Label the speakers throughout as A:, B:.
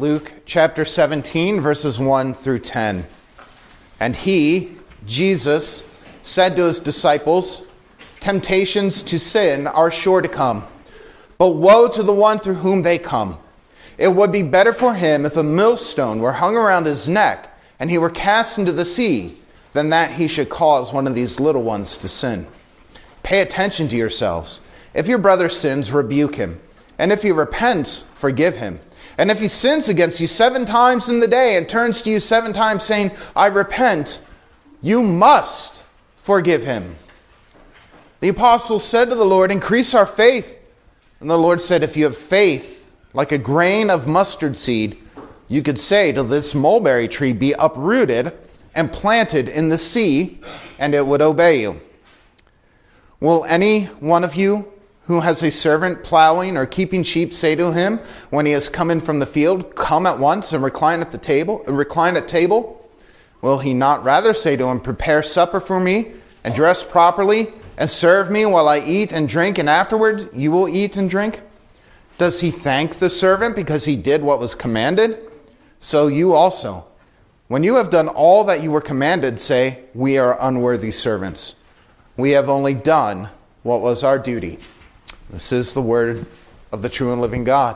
A: Luke chapter 17, verses 1 through 10. And he, Jesus, said to his disciples, "Temptations to sin are sure to come, but woe to the one through whom they come. It would be better for him if a millstone were hung around his neck and he were cast into the sea, than that he should cause one of these little ones to sin. Pay attention to yourselves. If your brother sins, rebuke him. And if he repents, forgive him. And if he sins against you 7 times in the day and turns to you 7 times saying, 'I repent,' you must forgive him." The apostles said to the Lord, "Increase our faith." And the Lord said, "If you have faith like a grain of mustard seed, you could say to this mulberry tree, 'Be uprooted and planted in the sea,' and it would obey you. Will any one of you who has a servant plowing or keeping sheep say to him when he has come in from the field, 'Come at once and recline at table'? Will he not rather say to him, 'Prepare supper for me and dress properly and serve me while I eat and drink, and afterward you will eat and drink'? Does he thank the servant because he did what was commanded? So you also, when you have done all that you were commanded, say, 'We are unworthy servants. We have only done what was our duty.'" This is the word of the true and living God.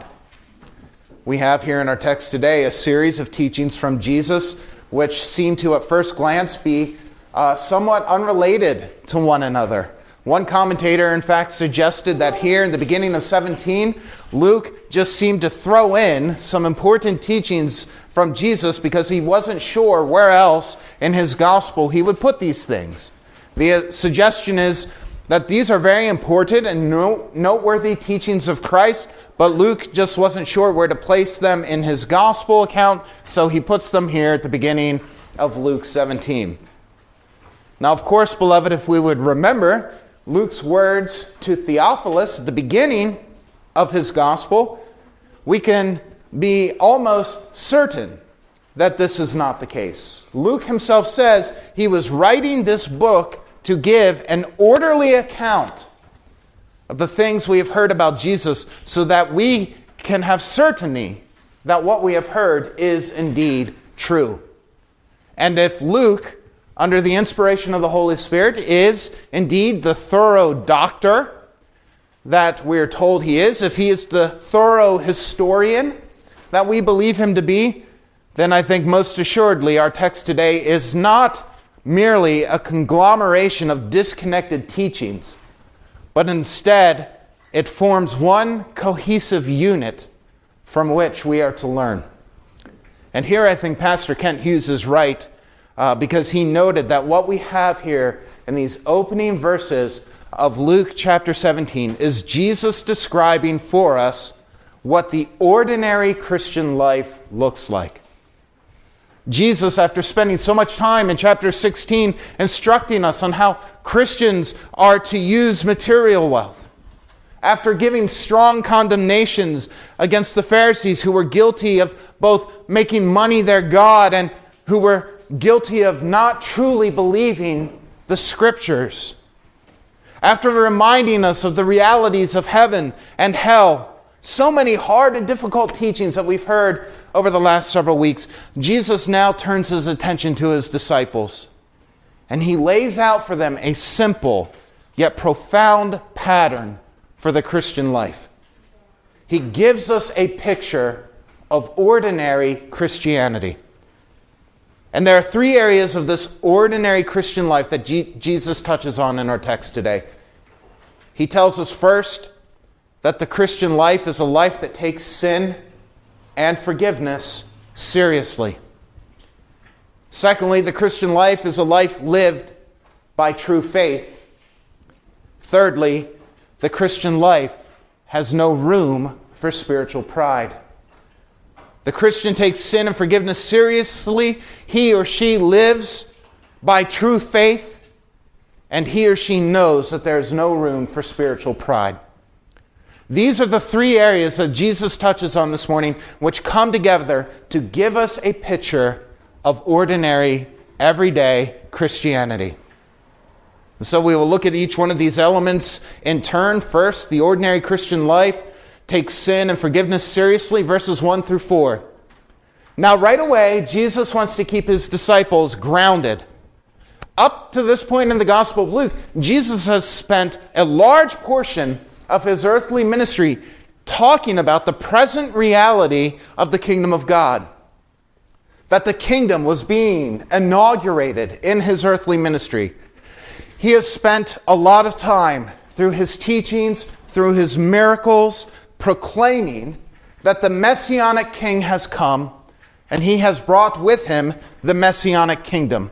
A: We have here in our text today a series of teachings from Jesus which seem to at first glance be somewhat unrelated to one another. One commentator, in fact, suggested that here in the beginning of 17, Luke just seemed to throw in some important teachings from Jesus because he wasn't sure where else in his gospel he would put these things. The suggestion is that these are very important and noteworthy teachings of Christ, but Luke just wasn't sure where to place them in his gospel account, so he puts them here at the beginning of Luke 17. Now, of course, beloved, if we would remember Luke's words to Theophilus at the beginning of his gospel, we can be almost certain that this is not the case. Luke himself says he was writing this book to give an orderly account of the things we have heard about Jesus so that we can have certainty that what we have heard is indeed true. And if Luke, under the inspiration of the Holy Spirit, is indeed the thorough doctor that we're told he is, if he is the thorough historian that we believe him to be, then I think most assuredly our text today is not merely a conglomeration of disconnected teachings, but instead it forms one cohesive unit from which we are to learn. And here I think Pastor Kent Hughes is right because he noted that what we have here in these opening verses of Luke chapter 17 is Jesus describing for us what the ordinary Christian life looks like. Jesus, after spending so much time in chapter 16 instructing us on how Christians are to use material wealth, after giving strong condemnations against the Pharisees who were guilty of both making money their God and who were guilty of not truly believing the Scriptures, after reminding us of the realities of heaven and hell, so many hard and difficult teachings that we've heard over the last several weeks, Jesus now turns his attention to his disciples. And he lays out for them a simple yet profound pattern for the Christian life. He gives us a picture of ordinary Christianity. And there are 3 areas of this ordinary Christian life that Jesus touches on in our text today. He tells us first that the Christian life is a life that takes sin and forgiveness seriously. Secondly, the Christian life is a life lived by true faith. Thirdly, the Christian life has no room for spiritual pride. The Christian takes sin and forgiveness seriously. He or she lives by true faith, and he or she knows that there is no room for spiritual pride. These are the 3 areas that Jesus touches on this morning, which come together to give us a picture of ordinary, everyday Christianity. And so we will look at each one of these elements in turn. First, the ordinary Christian life takes sin and forgiveness seriously, verses 1 through 4. Now, right away, Jesus wants to keep his disciples grounded. Up to this point in the Gospel of Luke, Jesus has spent a large portion of his earthly ministry talking about the present reality of the kingdom of God. That the kingdom was being inaugurated in his earthly ministry. He has spent a lot of time through his teachings, through his miracles, proclaiming that the Messianic King has come, and he has brought with him the Messianic kingdom.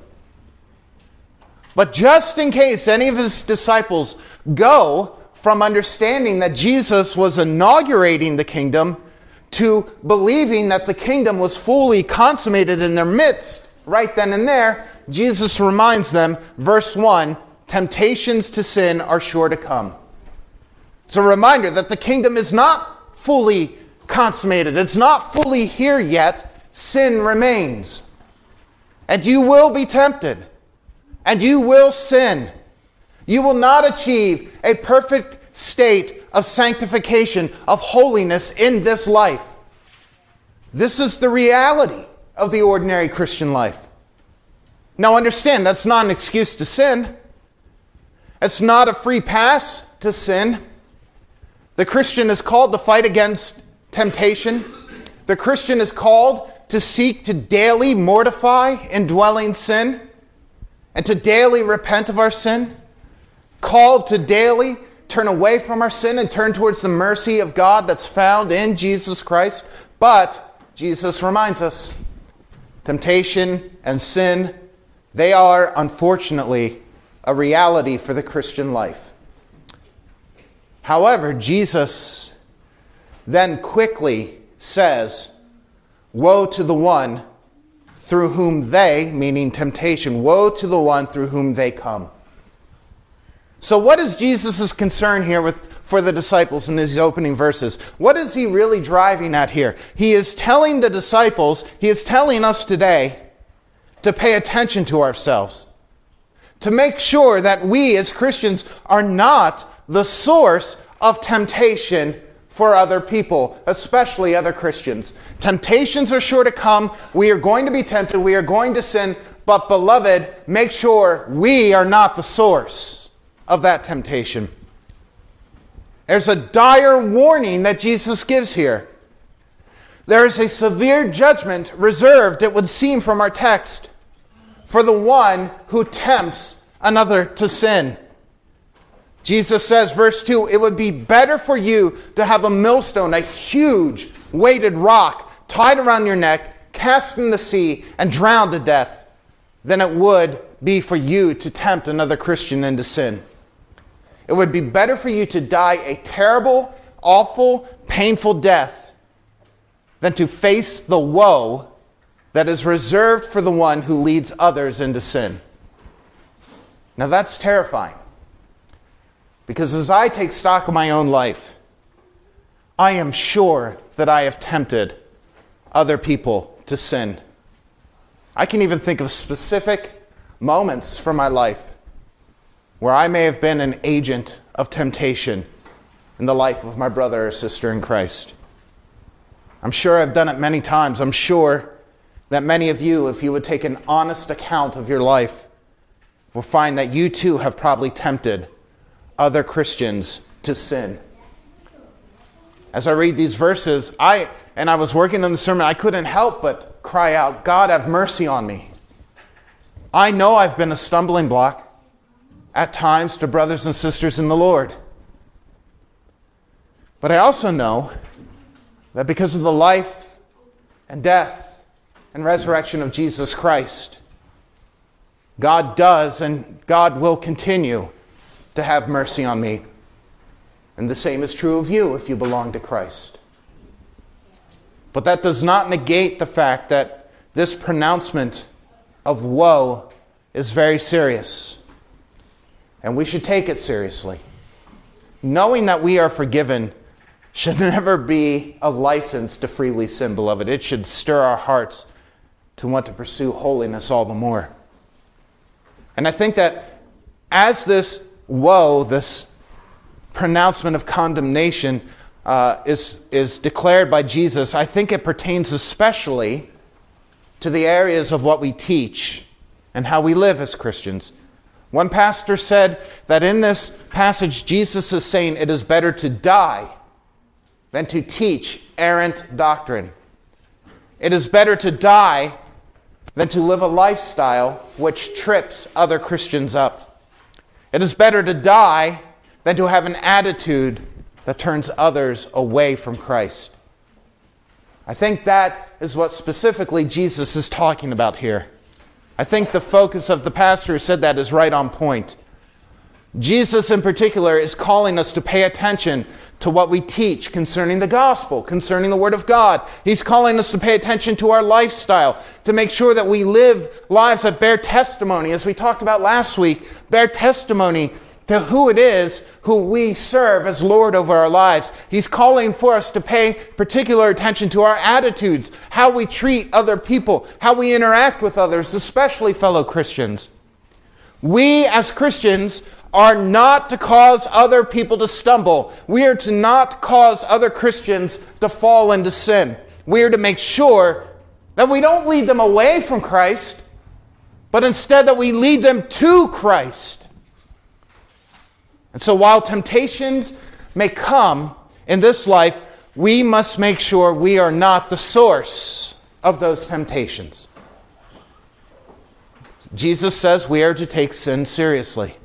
A: But just in case any of his disciples go from understanding that Jesus was inaugurating the kingdom to believing that the kingdom was fully consummated in their midst, right then and there, Jesus reminds them, verse 1, temptations to sin are sure to come. It's a reminder that the kingdom is not fully consummated. It's not fully here yet. Sin remains. And you will be tempted. And you will sin. You will not achieve a perfect state of sanctification, of holiness in this life. This is the reality of the ordinary Christian life. Now understand, that's not an excuse to sin. It's not a free pass to sin. The Christian is called to fight against temptation. The Christian is called to seek to daily mortify indwelling sin and to daily repent of our sin. Called to daily turn away from our sin and turn towards the mercy of God that's found in Jesus Christ. But Jesus reminds us, temptation and sin, they are unfortunately a reality for the Christian life. However, Jesus then quickly says, woe to the one through whom they, meaning temptation, woe to the one through whom they come. So what is Jesus' concern here for the disciples in these opening verses? What is he really driving at here? He is telling the disciples, he is telling us today to pay attention to ourselves. To make sure that we as Christians are not the source of temptation for other people, especially other Christians. Temptations are sure to come. We are going to be tempted. We are going to sin. But beloved, make sure we are not the source of that temptation. There's a dire warning that Jesus gives here. There is a severe judgment reserved, it would seem from our text, for the one who tempts another to sin. Jesus says, verse 2, it would be better for you to have a millstone, a huge weighted rock, tied around your neck, cast in the sea, and drowned to death, than it would be for you to tempt another Christian into sin. It would be better for you to die a terrible, awful, painful death than to face the woe that is reserved for the one who leads others into sin. Now that's terrifying. Because as I take stock of my own life, I am sure that I have tempted other people to sin. I can even think of specific moments from my life where I may have been an agent of temptation in the life of my brother or sister in Christ. I'm sure I've done it many times. I'm sure that many of you, if you would take an honest account of your life, will find that you too have probably tempted other Christians to sin. As I read these verses, I was working on the sermon, I couldn't help but cry out, God, have mercy on me. I know I've been a stumbling block at times to brothers and sisters in the Lord. But I also know that because of the life and death and resurrection of Jesus Christ, God does and God will continue to have mercy on me. And the same is true of you if you belong to Christ. But that does not negate the fact that this pronouncement of woe is very serious. And we should take it seriously. Knowing that we are forgiven should never be a license to freely sin, beloved. It should stir our hearts to want to pursue holiness all the more. And I think that as this woe, this pronouncement of condemnation is declared by Jesus, I think it pertains especially to the areas of what we teach and how we live as Christians. One pastor said that in this passage, Jesus is saying it is better to die than to teach errant doctrine. It is better to die than to live a lifestyle which trips other Christians up. It is better to die than to have an attitude that turns others away from Christ. I think that is what specifically Jesus is talking about here. I think the focus of the pastor who said that is right on point. Jesus in particular is calling us to pay attention to what we teach concerning the gospel, concerning the Word of God. He's calling us to pay attention to our lifestyle, to make sure that we live lives that bear testimony, as we talked about last week, bear testimony to who it is who we serve as Lord over our lives. He's calling for us to pay particular attention to our attitudes, how we treat other people, how we interact with others, especially fellow Christians. We as Christians are not to cause other people to stumble. We are to not cause other Christians to fall into sin. We are to make sure that we don't lead them away from Christ, but instead that we lead them to Christ. And so while temptations may come in this life, we must make sure we are not the source of those temptations. Jesus says we are to take sin seriously.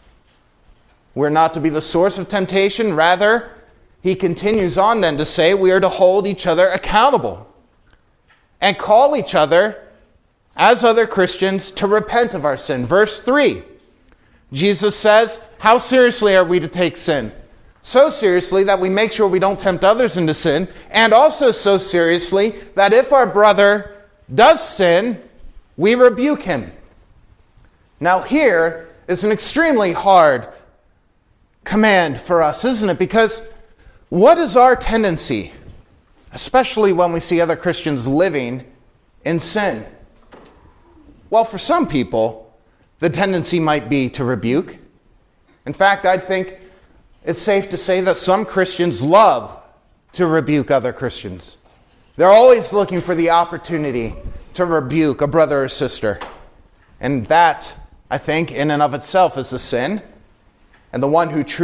A: We're not to be the source of temptation. Rather, he continues on then to say we are to hold each other accountable and call each other, as other Christians, to repent of our sin. Verse 3, Jesus says, how seriously are we to take sin? So seriously that we make sure we don't tempt others into sin, and also so seriously that if our brother does sin, we rebuke him. Now here is an extremely hard command for us, isn't it? Because what is our tendency, especially when we see other Christians living in sin? Well, for some people, the tendency might be to rebuke. In fact, I think it's safe to say that some Christians love to rebuke other Christians. They're always looking for the opportunity to rebuke a brother or sister. And that, I think, in and of itself is a sin. And the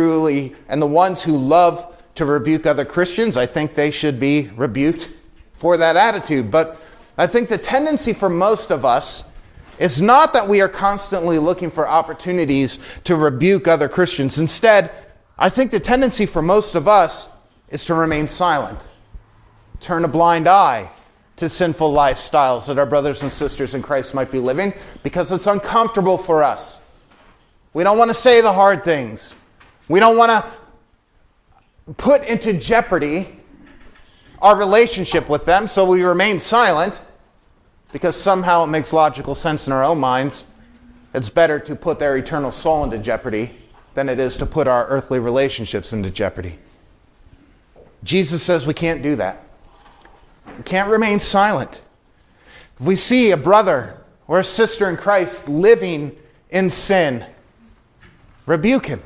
A: ones who love to rebuke other Christians, I think they should be rebuked for that attitude. But I think the tendency for most of us is not that we are constantly looking for opportunities to rebuke other Christians. Instead, I think the tendency for most of us is to remain silent, turn a blind eye to sinful lifestyles that our brothers and sisters in Christ might be living because it's uncomfortable for us. We don't want to say the hard things. We don't want to put into jeopardy our relationship with them, so we remain silent because somehow it makes logical sense in our own minds. It's better to put their eternal soul into jeopardy than it is to put our earthly relationships into jeopardy. Jesus says we can't do that. We can't remain silent. If we see a brother or a sister in Christ living in sin, rebuke him.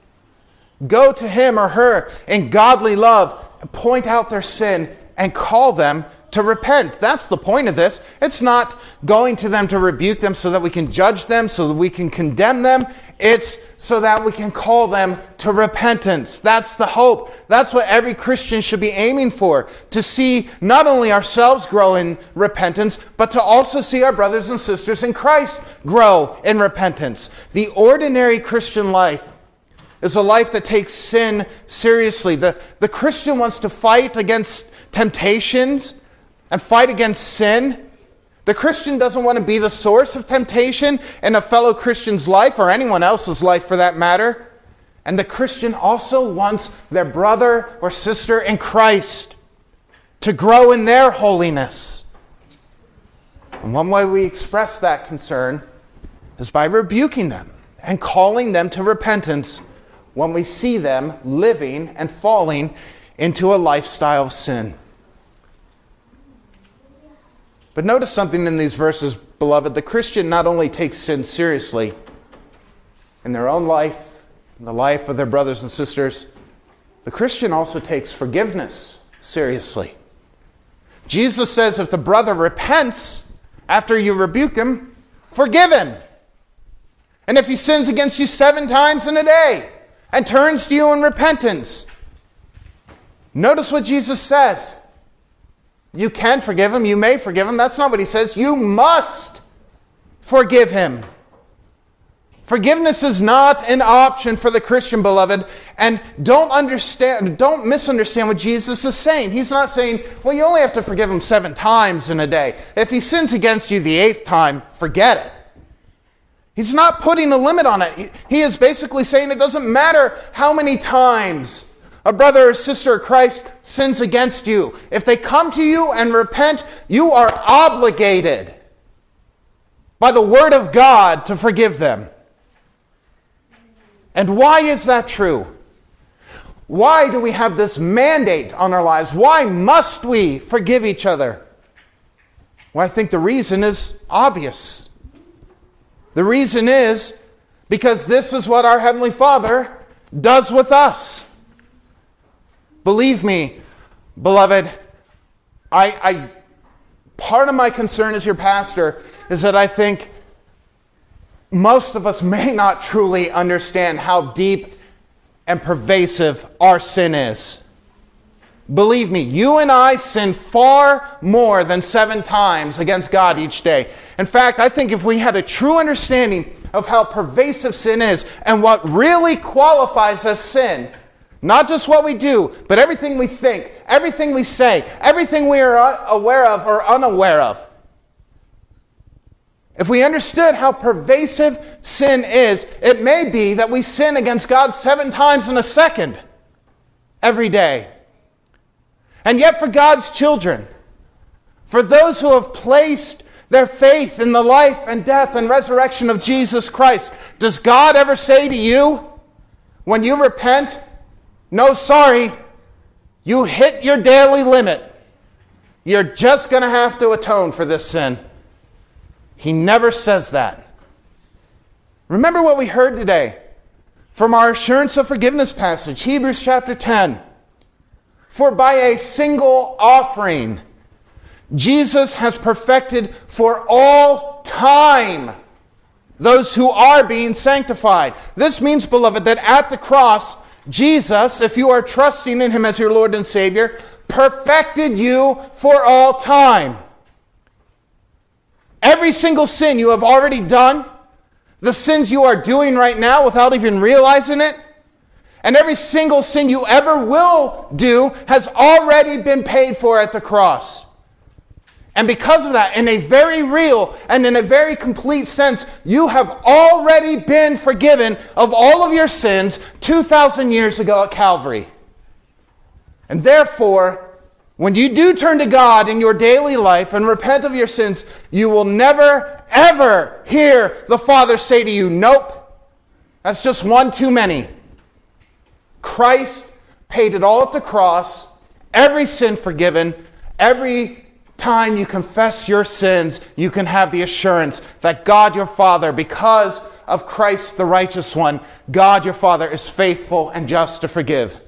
A: Go to him or her in godly love, point out their sin, and call them to repent. That's the point of this. It's not going to them to rebuke them so that we can judge them, so that we can condemn them. It's so that we can call them to repentance. That's the hope. That's what every Christian should be aiming for. To see not only ourselves grow in repentance, but to also see our brothers and sisters in Christ grow in repentance. The ordinary Christian life is a life that takes sin seriously. The Christian wants to fight against temptations and fight against sin. The Christian doesn't want to be the source of temptation in a fellow Christian's life or anyone else's life for that matter. And the Christian also wants their brother or sister in Christ to grow in their holiness. And one way we express that concern is by rebuking them and calling them to repentance when we see them living and falling into a lifestyle of sin. But notice something in these verses, beloved. The Christian not only takes sin seriously in their own life, in the life of their brothers and sisters, the Christian also takes forgiveness seriously. Jesus says if the brother repents After you rebuke him, forgive him. And if he sins against you 7 times in a day and turns to you in repentance, notice what Jesus says. You can forgive him. You may forgive him. That's not what he says. You must forgive him. Forgiveness is not an option for the Christian, beloved. And don't misunderstand what Jesus is saying. He's not saying, well, you only have to forgive him 7 times in a day. If he sins against you the 8th time, forget it. He's not putting a limit on it. He is basically saying it doesn't matter how many times a brother or sister of Christ sins against you. If they come to you and repent, you are obligated by the Word of God to forgive them. And why is that true? Why do we have this mandate on our lives? Why must we forgive each other? Well, I think the reason is obvious. The reason is because this is what our Heavenly Father does with us. Believe me, beloved, part of my concern as your pastor is that I think most of us may not truly understand how deep and pervasive our sin is. Believe me, you and I sin far more than 7 times against God each day. In fact, I think if we had a true understanding of how pervasive sin is and what really qualifies as sin, not just what we do, but everything we think, everything we say, everything we are aware of or unaware of. If we understood how pervasive sin is, it may be that we sin against God 7 times in a second every day. And yet for God's children, for those who have placed their faith in the life and death and resurrection of Jesus Christ, does God ever say to you, when you repent, no, sorry, you hit your daily limit. You're just going to have to atone for this sin. He never says that. Remember what we heard today from our assurance of forgiveness passage, Hebrews chapter 10. For by a single offering, Jesus has perfected for all time those who are being sanctified. This means, beloved, that at the cross, Jesus, if you are trusting in him as your Lord and Savior, perfected you for all time. Every single sin you have already done, the sins you are doing right now without even realizing it, and every single sin you ever will do has already been paid for at the cross. And because of that, in a very real and in a very complete sense, you have already been forgiven of all of your sins 2,000 years ago at Calvary. And therefore, when you do turn to God in your daily life and repent of your sins, you will never, ever hear the Father say to you, nope, that's just one too many. Christ paid it all at the cross, every sin forgiven, every time you confess your sins, you can have the assurance that God your Father, because of Christ the righteous one, God your Father is faithful and just to forgive.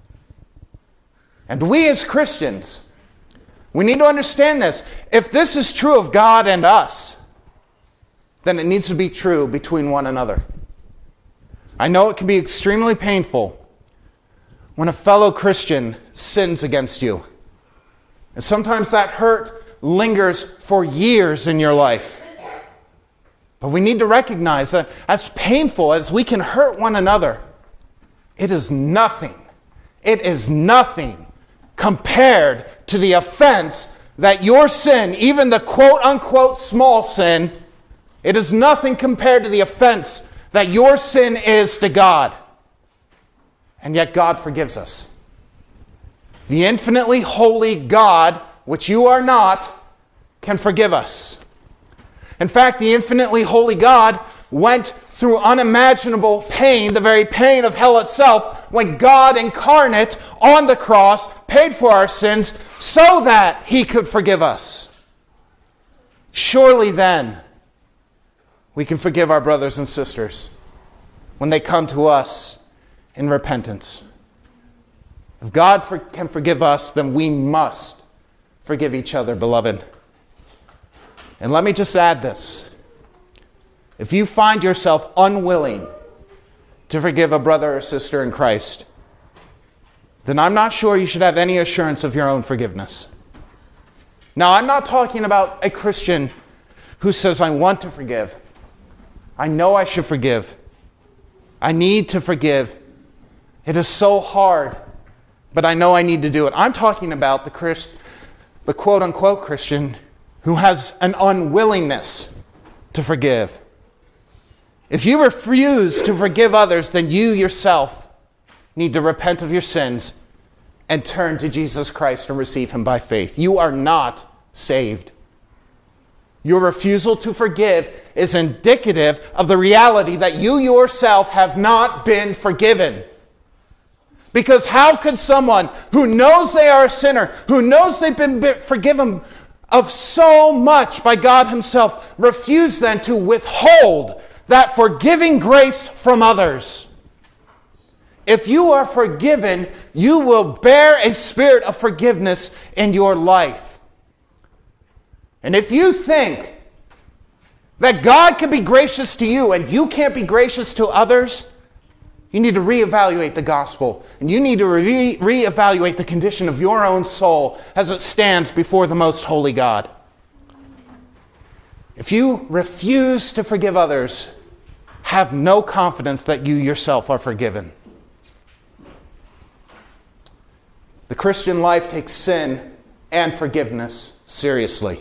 A: And we as Christians, we need to understand this. If this is true of God and us, then it needs to be true between one another. I know it can be extremely painful when a fellow Christian sins against you. And sometimes that hurt lingers for years in your life. But we need to recognize that as painful as we can hurt one another, it is nothing. It is nothing compared to the offense that your sin, even the quote-unquote small sin, it is nothing compared to the offense that your sin is to God. And yet God forgives us. The infinitely holy God, which you are not, can forgive us. In fact, the infinitely holy God went through unimaginable pain, the very pain of hell itself, when God incarnate on the cross paid for our sins so that he could forgive us. Surely then, we can forgive our brothers and sisters when they come to us in repentance. If God can forgive us, then we must forgive each other, beloved. And let me just add this. If you find yourself unwilling to forgive a brother or sister in Christ, then I'm not sure you should have any assurance of your own forgiveness. Now, I'm not talking about a Christian who says, I want to forgive. I know I should forgive. I need to forgive. It is so hard, but I know I need to do it. I'm talking about the quote-unquote Christian who has an unwillingness to forgive. If you refuse to forgive others, then you yourself need to repent of your sins and turn to Jesus Christ and receive Him by faith. You are not saved. Your refusal to forgive is indicative of the reality that you yourself have not been forgiven. Because how could someone who knows they are a sinner, who knows they've been forgiven of so much by God Himself, refuse then to withhold that forgiving grace from others? If you are forgiven, you will bear a spirit of forgiveness in your life. And if you think that God can be gracious to you and you can't be gracious to others, you need to reevaluate the gospel. And you need to reevaluate the condition of your own soul as it stands before the most holy God. If you refuse to forgive others, have no confidence that you yourself are forgiven. The Christian life takes sin and forgiveness seriously.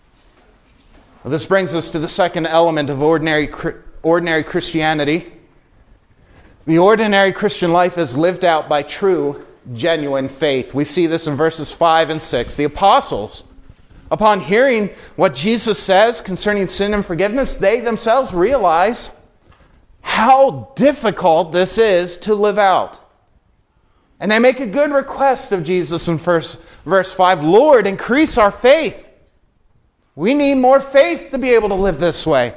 A: Well, this brings us to the second element of ordinary Christianity. The ordinary Christian life is lived out by true, genuine faith. We see this in verses 5 and 6. The apostles, upon hearing what Jesus says concerning sin and forgiveness, they themselves realize how difficult this is to live out. And they make a good request of Jesus in verse 5. Lord, increase our faith. We need more faith to be able to live this way.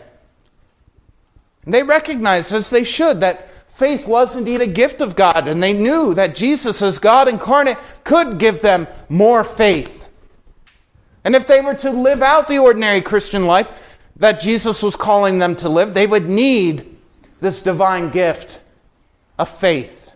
A: And they recognize, as they should, that faith was indeed a gift of God. And they knew that Jesus, as God incarnate, could give them more faith. And if they were to live out the ordinary Christian life that Jesus was calling them to live, they would need this divine gift of faith.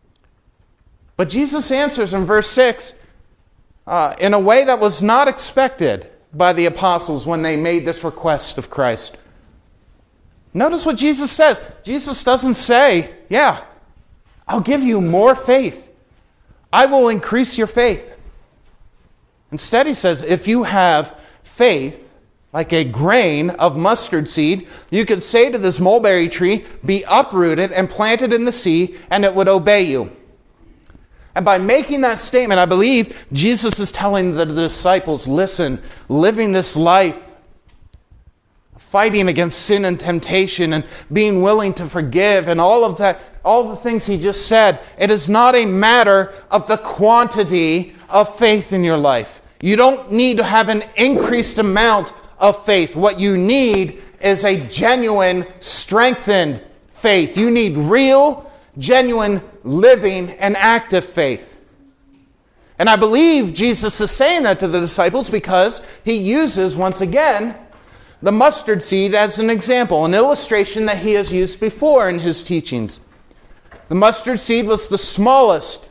A: But Jesus answers in verse 6 in a way that was not expected by the apostles when they made this request of Christ. Notice what Jesus says. Jesus doesn't say, yeah, I'll give you more faith. I will increase your faith. Instead, He says, if you have faith like a grain of mustard seed, you could say to this mulberry tree, be uprooted and planted in the sea, and it would obey you. And by making that statement, I believe Jesus is telling the disciples, listen, living this life, fighting against sin and temptation and being willing to forgive and all of that, all the things He just said, it is not a matter of the quantity of faith in your life. You don't need to have an increased amount of faith. What you need is a genuine, strengthened faith. You need real, genuine, living, and active faith. And I believe Jesus is saying that to the disciples because He uses, once again, the mustard seed as an example, an illustration that He has used before in His teachings. The mustard seed was the smallest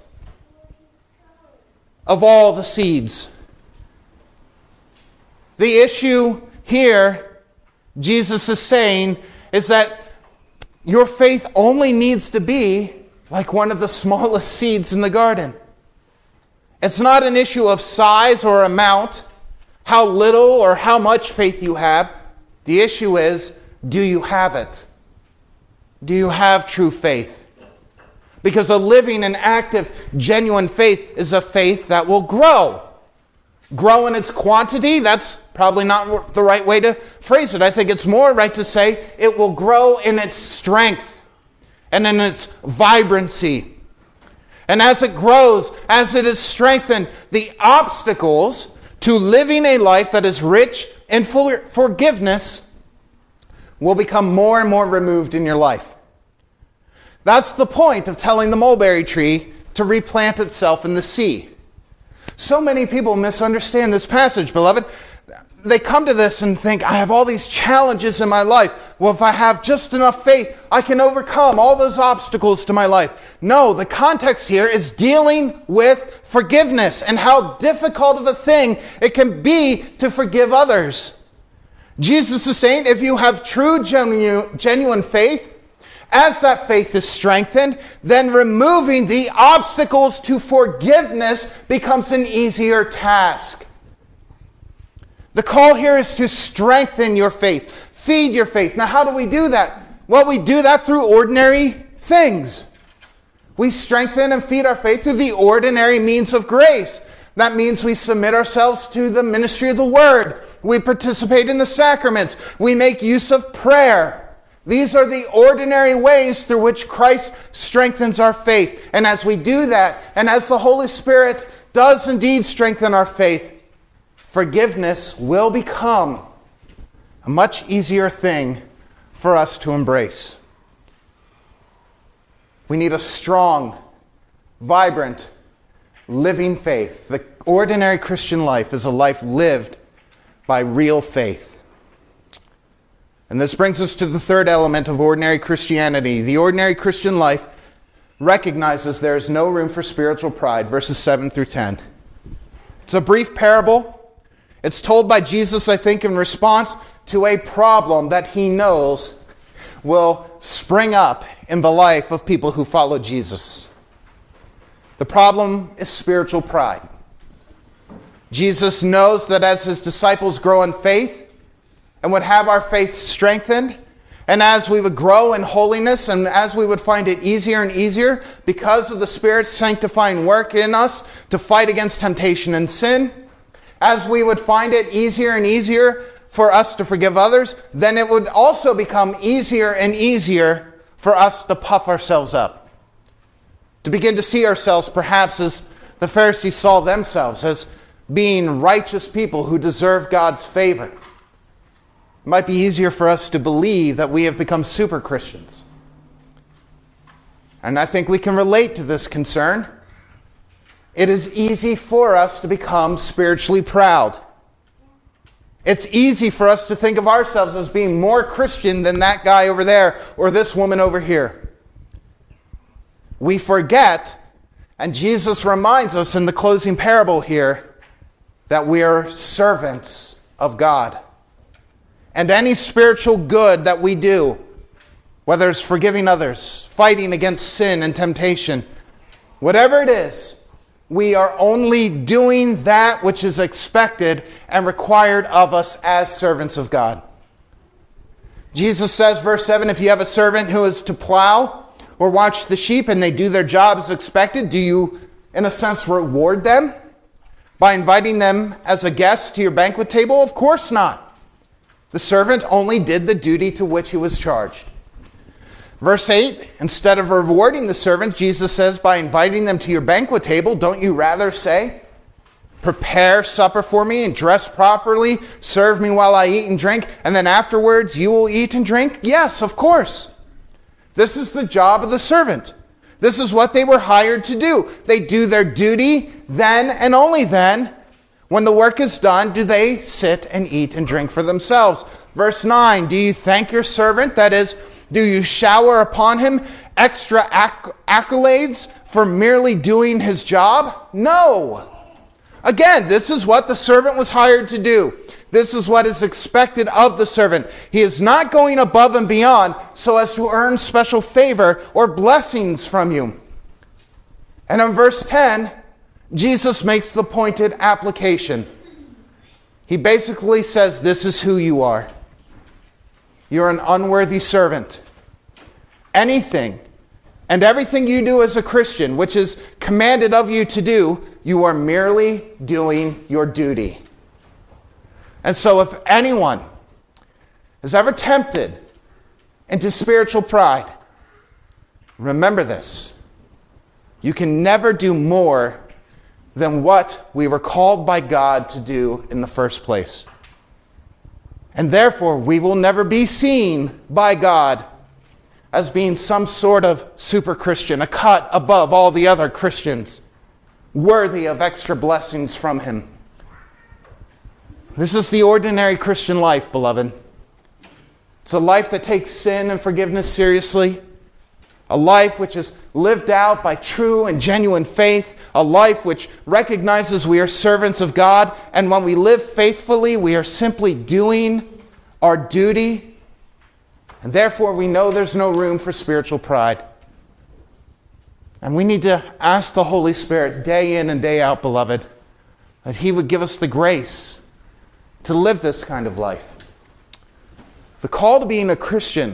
A: of all the seeds. The issue here, Jesus is saying, is that your faith only needs to be like one of the smallest seeds in the garden. It's not an issue of size or amount, how little or how much faith you have. The issue is, do you have it? Do you have true faith? Because a living and active, genuine faith is a faith that will grow. Grow in its quantity, that's probably not the right way to phrase it. I think it's more right to say it will grow in its strength and in its vibrancy. And as it grows, as it is strengthened, the obstacles to living a life that is rich in forgiveness will become more and more removed in your life. That's the point of telling the mulberry tree to replant itself in the sea. So many people misunderstand this passage, beloved. they come to this and think, I have all these challenges in my life. Well, if I have just enough faith, I can overcome all those obstacles to my life. No, the context here is dealing with forgiveness and how difficult of a thing it can be to forgive others. Jesus is saying, if you have true, genuine faith, as that faith is strengthened, then removing the obstacles to forgiveness becomes an easier task. The call here is to strengthen your faith, feed your faith. Now, how do we do that? Well, we do that through ordinary things. We strengthen and feed our faith through the ordinary means of grace. That means we submit ourselves to the ministry of the Word. We participate in the sacraments. We make use of prayer. These are the ordinary ways through which Christ strengthens our faith. And as we do that, and as the Holy Spirit does indeed strengthen our faith, forgiveness will become a much easier thing for us to embrace. We need a strong, vibrant, living faith. The ordinary Christian life is a life lived by real faith. And this brings us to the third element of ordinary Christianity. The ordinary Christian life recognizes there is no room for spiritual pride, verses 7 through 10. It's a brief parable. It's told by Jesus, I think, in response to a problem that he knows will spring up in the life of people who follow Jesus. The problem is spiritual pride. Jesus knows that as his disciples grow in faith and would have our faith strengthened, and as we would grow in holiness and as we would find it easier and easier because of the Spirit's sanctifying work in us to fight against temptation and sin, as we would find it easier and easier for us to forgive others, then it would also become easier and easier for us to puff ourselves up. To begin to see ourselves perhaps as the Pharisees saw themselves, as being righteous people who deserve God's favor. It might be easier for us to believe that we have become super Christians. And I think we can relate to this concern. It is easy for us to become spiritually proud. It's easy for us to think of ourselves as being more Christian than that guy over there or this woman over here. We forget, and Jesus reminds us in the closing parable here, that we are servants of God. And any spiritual good that we do, whether it's forgiving others, fighting against sin and temptation, whatever it is, we are only doing that which is expected and required of us as servants of God. Jesus says, verse 7, if you have a servant who is to plow or watch the sheep and they do their job as expected, do you, in a sense, reward them by inviting them as a guest to your banquet table? Of course not. The servant only did the duty to which he was charged. Verse 8, instead of rewarding the servant, Jesus says, by inviting them to your banquet table, don't you rather say, prepare supper for me and dress properly, serve me while I eat and drink, and then afterwards you will eat and drink? Yes, of course. This is the job of the servant. This is what they were hired to do. They do their duty then and only then. When the work is done, do they sit and eat and drink for themselves? Verse 9, do you thank your servant? That is, do you shower upon him extra accolades for merely doing his job? No. Again, this is what the servant was hired to do. This is what is expected of the servant. He is not going above and beyond so as to earn special favor or blessings from you. And in verse 10, Jesus makes the pointed application. He basically says, this is who you are. You're an unworthy servant. Anything and everything you do as a Christian, which is commanded of you to do, you are merely doing your duty. And so if anyone is ever tempted into spiritual pride, remember this. You can never do more than what we were called by God to do in the first place. And therefore, we will never be seen by God as being some sort of super Christian, a cut above all the other Christians, worthy of extra blessings from him. This is the ordinary Christian life, beloved. It's a life that takes sin and forgiveness seriously. A life which is lived out by true and genuine faith. A life which recognizes we are servants of God. And when we live faithfully, we are simply doing our duty. And therefore, we know there's no room for spiritual pride. And we need to ask the Holy Spirit day in and day out, beloved, that He would give us the grace to live this kind of life. The call to being a Christian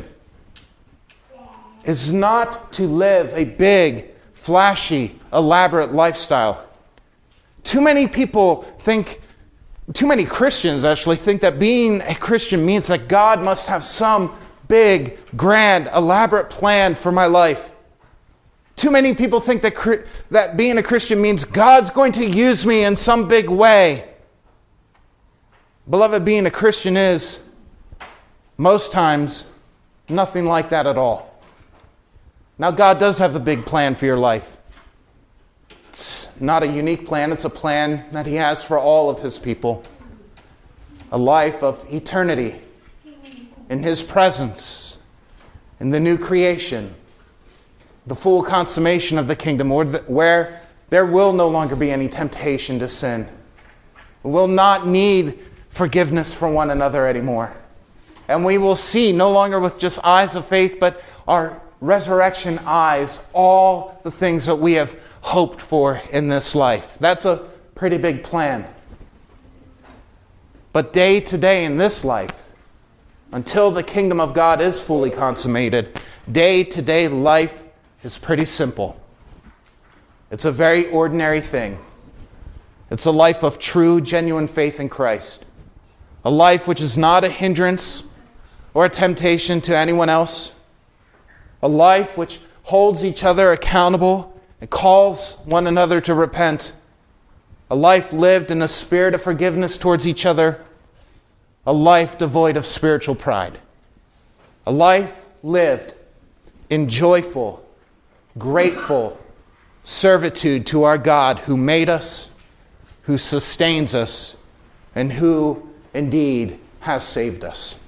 A: is not to live a big, flashy, elaborate lifestyle. Too many Christians actually think that being a Christian means that God must have some big, grand, elaborate plan for my life. Too many people think that being a Christian means God's going to use me in some big way. Beloved, being a Christian is, most times, nothing like that at all. Now, God does have a big plan for your life. It's not a unique plan. It's a plan that He has for all of His people. A life of eternity in His presence, in the new creation, the full consummation of the kingdom, where there will no longer be any temptation to sin. We will not need forgiveness from one another anymore. And we will see, no longer with just eyes of faith, but our resurrection eyes, all the things that we have hoped for in this life. That's a pretty big plan. But day to day in this life, until the kingdom of God is fully consummated, day to day life is pretty simple. It's a very ordinary thing. It's a life of true, genuine faith in Christ. A life which is not a hindrance or a temptation to anyone else. A life which holds each other accountable and calls one another to repent. A life lived in a spirit of forgiveness towards each other. A life devoid of spiritual pride. A life lived in joyful, grateful servitude to our God who made us, who sustains us, and who indeed has saved us.